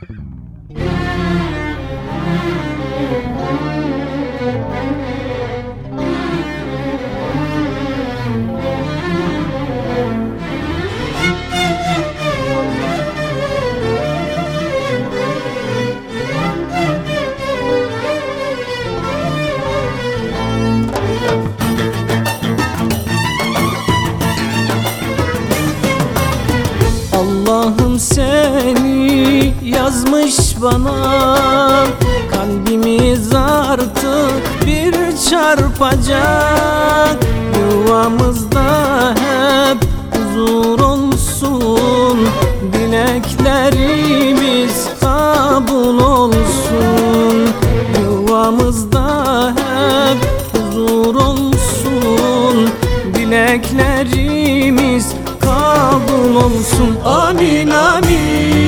Allah'ım seni yazmış bana, kalbimiz artık bir çarpacak. Yuvamızda hep huzur olsun, dileklerimiz kabul olsun. Yuvamızda hep huzur olsun, dileklerimiz kabul olsun. Amin amin.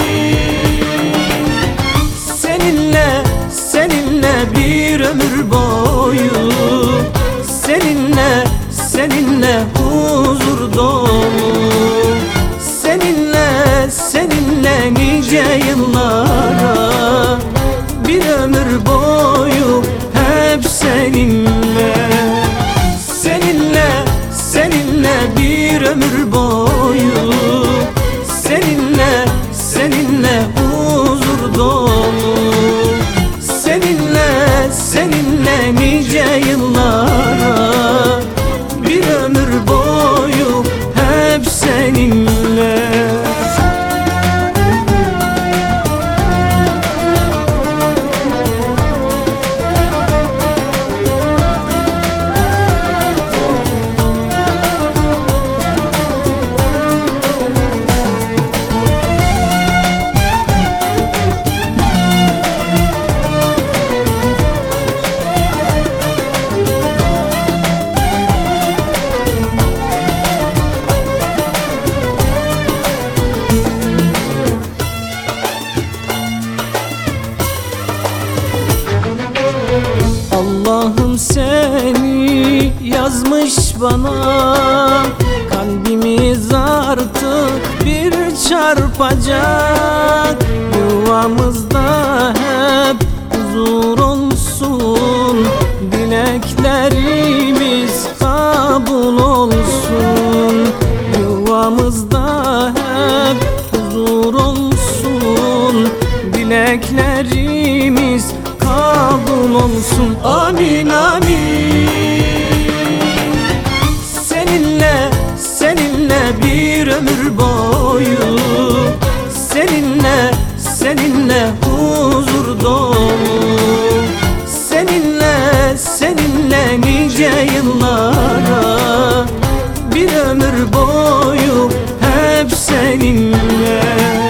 Seninle, seninle bir ömür boyu, seninle, seninle huzur dolu. Seninle, seninle nice yıllara, bir ömür boyu hep seninle. Seninle, seninle bir ömür boyu, seninle, seninle huzur dolu. Seninle, seninle nice yıllara, bir ömür boyu hep seninle. Allah'ım seni yazmış bana, kalbimiz artık bir çarpacak. Yuvamızda hep huzur olsun, dileklerimiz kabul olsun. Yuvamızda hep huzur olsun, dileklerimiz kabul olsun. Amin amin. Seninle, seninle bir ömür boyu, seninle, seninle huzur dolu. Seninle, seninle nice yıllara, bir ömür boyu hep seninle.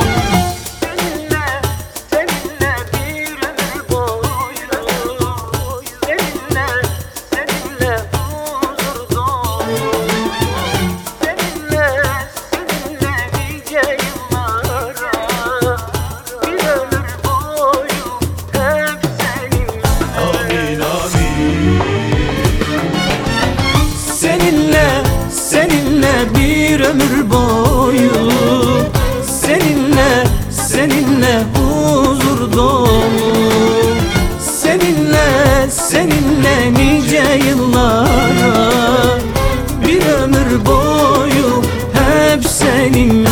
Seninle, seninle bir ömür boyu, seninle, seninle huzur dolu. Seninle, seninle nice yıllara, bir ömür boyu hep seninle.